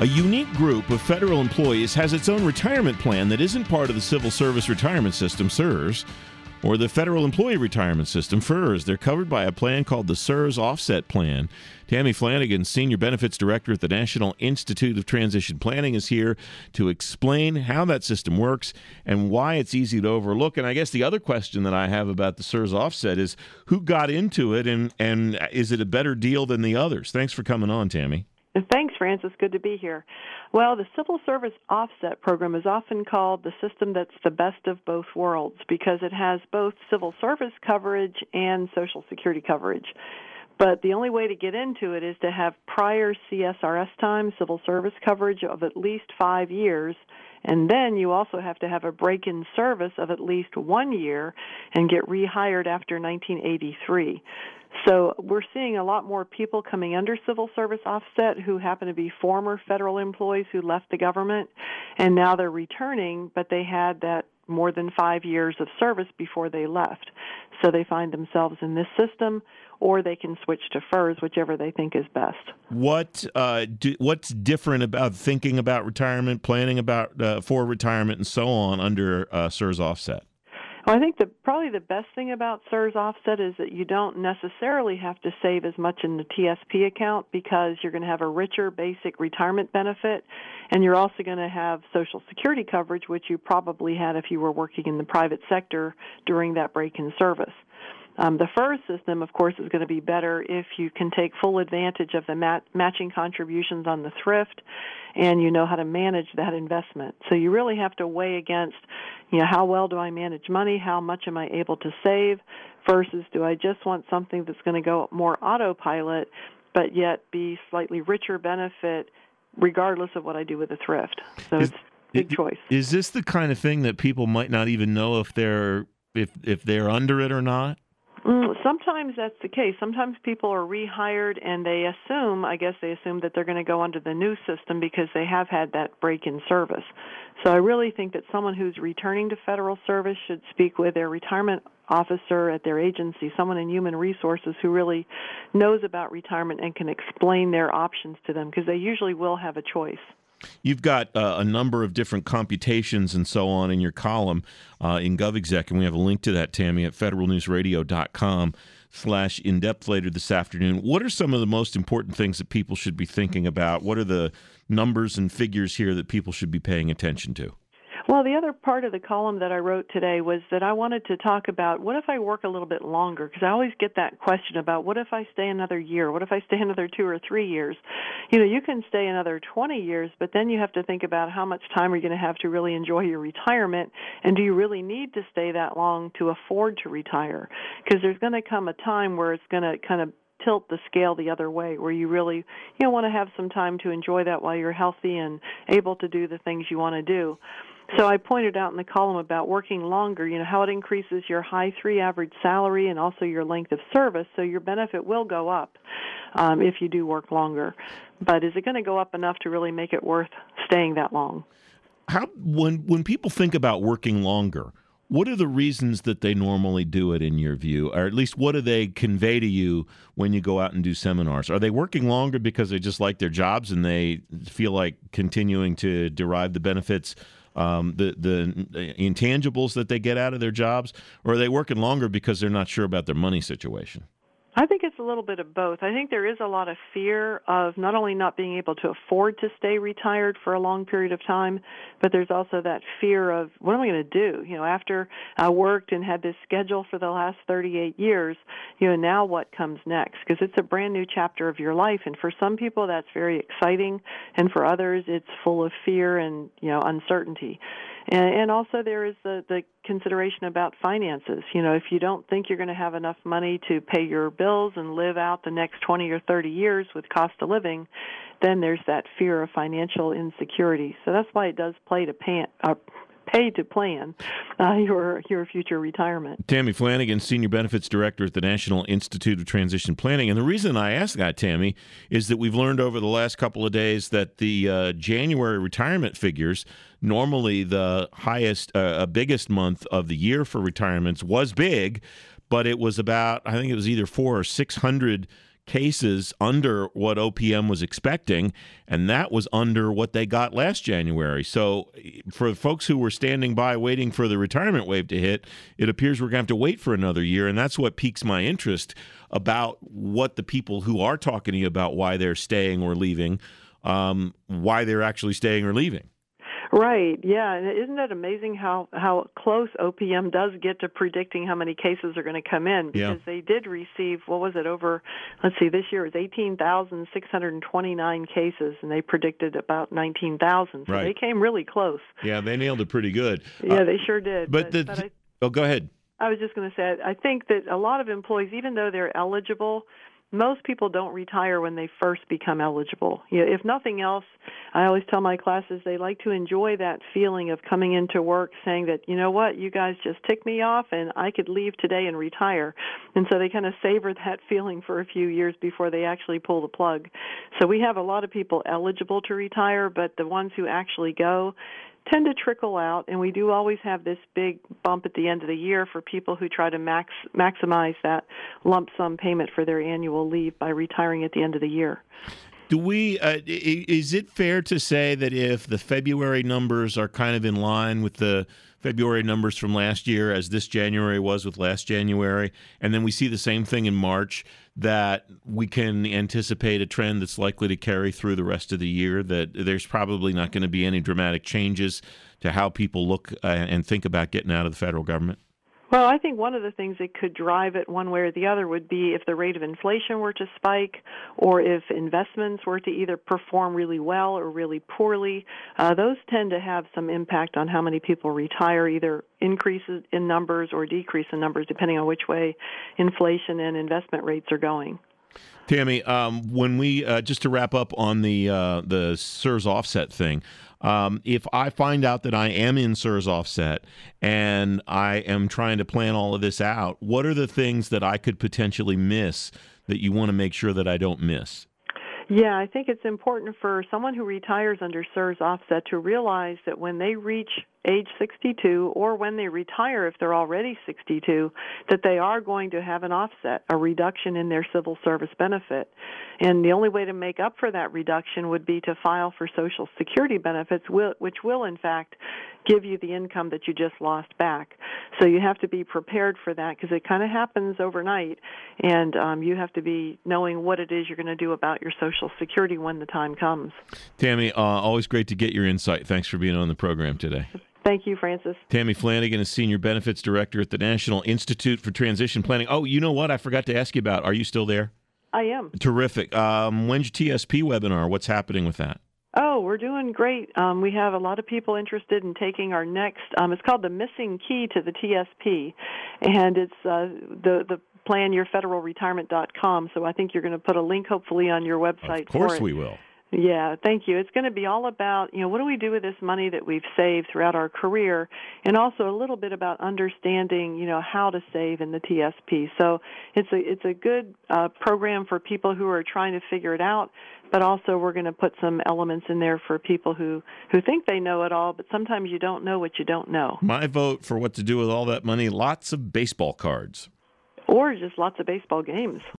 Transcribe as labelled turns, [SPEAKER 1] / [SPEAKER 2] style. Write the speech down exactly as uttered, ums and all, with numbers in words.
[SPEAKER 1] A unique group of federal employees has its own retirement plan that isn't part of the Civil Service Retirement System, S E R S, or the Federal Employee Retirement System, F E R S. They're covered by a plan called the S E R S Offset Plan. Tammy Flanagan, Senior Benefits Director at the National Institute of Transition Planning, is here to explain how that system works and why it's easy to overlook. And I guess the other question that I have about the S E R S Offset is who got into it, and, and is it a better deal than the others? Thanks for coming on, Tammy.
[SPEAKER 2] Thanks, Francis. Good to be here. Well, the Civil Service Offset Program is often called the system that's the best of both worlds because it has both civil service coverage and Social Security coverage. But the only way to get into it is to have prior C S R S time, civil service coverage of at least five years, and then you also have to have a break in service of at least one year and get rehired after nineteen eighty-three. So we're seeing a lot more people coming under civil service offset who happen to be former federal employees who left the government, and now they're returning, but they had that more than five years of service before they left. So they find themselves in this system, or they can switch to F E R S, whichever they think is best.
[SPEAKER 1] What uh, do, what's different about thinking about retirement, planning about uh, for retirement, and so on under uh, S E R S Offset?
[SPEAKER 2] Well, I think the, probably the best thing about S E R S Offset is that you don't necessarily have to save as much in the T S P account because you're going to have a richer basic retirement benefit, and you're also going to have Social Security coverage, which you probably had if you were working in the private sector during that break in service. Um, the F E R S system, of course, is going to be better if you can take full advantage of the mat- matching contributions on the thrift, and you know how to manage that investment. So you really have to weigh against, you know, how well do I manage money? How much am I able to save? Versus do I just want something that's going to go more autopilot, but yet be slightly richer benefit regardless of what I do with the thrift? So
[SPEAKER 1] is,
[SPEAKER 2] it's a big
[SPEAKER 1] it,
[SPEAKER 2] choice.
[SPEAKER 1] Is this the kind of thing that people might not even know if they're if if they're under it or not?
[SPEAKER 2] Mm, sometimes that's the case. Sometimes people are rehired and they assume, I guess they assume that they're going to go under the new system because they have had that break in service. So I really think that someone who's returning to federal service should speak with their retirement officer at their agency, someone in human resources who really knows about retirement and can explain their options to them because they usually will have a choice.
[SPEAKER 1] You've got uh, a number of different computations and so on in your column uh, in GovExec, and we have a link to that, Tammy, at federalnewsradio.com slash in-depth later this afternoon. What are some of the most important things that people should be thinking about? What are the numbers and figures here that people should be paying attention to?
[SPEAKER 2] Well, the other part of the column that I wrote today was that I wanted to talk about what if I work a little bit longer, because I always get that question about what if I stay another year, what if I stay another two or three years. You know, you can stay another twenty years, but then you have to think about how much time are you going to have to really enjoy your retirement, and do you really need to stay that long to afford to retire? Because there's going to come a time where it's going to kind of tilt the scale the other way, where you really, you know, want to have some time to enjoy that while you're healthy and able to do the things you want to do. So I pointed out in the column about working longer, you know, how it increases your high three average salary and also your length of service, so your benefit will go up um, if you do work longer. But is it going to go up enough to really make it worth staying that long?
[SPEAKER 1] How when when people think about working longer, what are the reasons that they normally do it in your view? Or at least what do they convey to you when you go out and do seminars? Are they working longer because they just like their jobs and they feel like continuing to derive the benefits, um, the, the intangibles that they get out of their jobs? Or are they working longer because they're not sure about their money situation?
[SPEAKER 2] I think it's a little bit of both. I think there is a lot of fear of not only not being able to afford to stay retired for a long period of time, but there's also that fear of, what am I going to do? You know, after I worked and had this schedule for the last thirty-eight years, you know, now what comes next? Because it's a brand new chapter of your life, and for some people that's very exciting, and for others it's full of fear and, you know, uncertainty. And, and also there is the, the consideration about finances. You know, if you don't think you're going to have enough money to pay your bills and live out the next twenty or thirty years with cost of living, then there's that fear of financial insecurity. So that's why it does play to pan, uh, pay to plan uh, your your future retirement.
[SPEAKER 1] Tammy Flanagan, Senior Benefits Director at the National Institute of Transition Planning. And the reason I asked that, Tammy, is that we've learned over the last couple of days that the uh, January retirement figures, normally the highest, uh, biggest month of the year for retirements, was big, but it was about, I think it was either four or six hundred cases under what O P M was expecting, and that was under what they got last January. So for folks who were standing by waiting for the retirement wave to hit, it appears we're going to have to wait for another year, and that's what piques my interest about what the people who are talking to you about why they're staying or leaving, um, why they're actually staying or leaving.
[SPEAKER 2] Right, yeah, and isn't it amazing how, how close O P M does get to predicting how many cases are going to come in? Because
[SPEAKER 1] Yeah.
[SPEAKER 2] they did receive, what was it, over, let's see, this year it was eighteen thousand six hundred twenty-nine cases, and they predicted about nineteen thousand, so
[SPEAKER 1] Right.
[SPEAKER 2] they came really close.
[SPEAKER 1] Yeah, they nailed it pretty good.
[SPEAKER 2] Yeah,
[SPEAKER 1] Uh,
[SPEAKER 2] they sure did.
[SPEAKER 1] but the,
[SPEAKER 2] but I,
[SPEAKER 1] oh, go ahead.
[SPEAKER 2] I was just going to say, I think that a lot of employees, even though they're eligible, most people don't retire when they first become eligible. You know, if nothing else, I always tell my classes they like to enjoy that feeling of coming into work saying that, you know what, you guys just tick me off and I could leave today and retire. And so they kind of savor that feeling for a few years before they actually pull the plug. So we have a lot of people eligible to retire, but the ones who actually go tend to trickle out, and we do always have this big bump at the end of the year for people who try to max maximize that lump sum payment for their annual leave by retiring at the end of the year.
[SPEAKER 1] Do we? Uh, is it fair to say that if the February numbers are kind of in line with the February numbers from last year, as this January was with last January, and then we see the same thing in March, that we can anticipate a trend that's likely to carry through the rest of the year, that there's probably not going to be any dramatic changes to how people look uh, and think about getting out of the federal government?
[SPEAKER 2] Well, I think one of the things that could drive it one way or the other would be if the rate of inflation were to spike, or if investments were to either perform really well or really poorly. Uh, those tend to have some impact on how many people retire, either increases in numbers or decrease in numbers, depending on which way inflation and investment rates are going.
[SPEAKER 1] Tammy, um, when we uh, just to wrap up on the uh, the S E R S offset thing, um, if I find out that I am in S E R S offset and I am trying to plan all of this out, what are the things that I could potentially miss that you want to make sure that I don't miss?
[SPEAKER 2] Yeah, I think it's important for someone who retires under S E R S offset to realize that when they reach age sixty-two, or when they retire if they're already sixty-two, that they are going to have an offset, a reduction in their civil service benefit. And the only way to make up for that reduction would be to file for Social Security benefits, which will, in fact, give you the income that you just lost back. So you have to be prepared for that, because it kind of happens overnight, and um, you have to be knowing what it is you're going to do about your Social Security when the time comes.
[SPEAKER 1] Tammy, uh, always great to get your insight. Thanks for being on the program today.
[SPEAKER 2] Thank you, Francis.
[SPEAKER 1] Tammy Flanagan is Senior Benefits Director at the National Institute for Transition Planning. Oh, you know what? I forgot to ask you about. Are you still there?
[SPEAKER 2] I am.
[SPEAKER 1] Terrific. Um, when's your T S P webinar? What's happening with that?
[SPEAKER 2] Oh, we're doing great. Um, we have a lot of people interested in taking our next, um, it's called The Missing Key to the T S P, and it's uh, the, the plan your federal retirement dot com, so I think you're going to put a link hopefully on your website.
[SPEAKER 1] Of course
[SPEAKER 2] for it.
[SPEAKER 1] we will.
[SPEAKER 2] Yeah, thank you. It's going to be all about, you know, what do we do with this money that we've saved throughout our career, and also a little bit about understanding, you know, how to save in the T S P. So it's a it's a good uh, program for people who are trying to figure it out, but also we're going to put some elements in there for people who, who think they know it all, but sometimes you don't know what you don't know.
[SPEAKER 1] My vote for what to do with all that money, lots of baseball cards.
[SPEAKER 2] Or just lots of baseball games.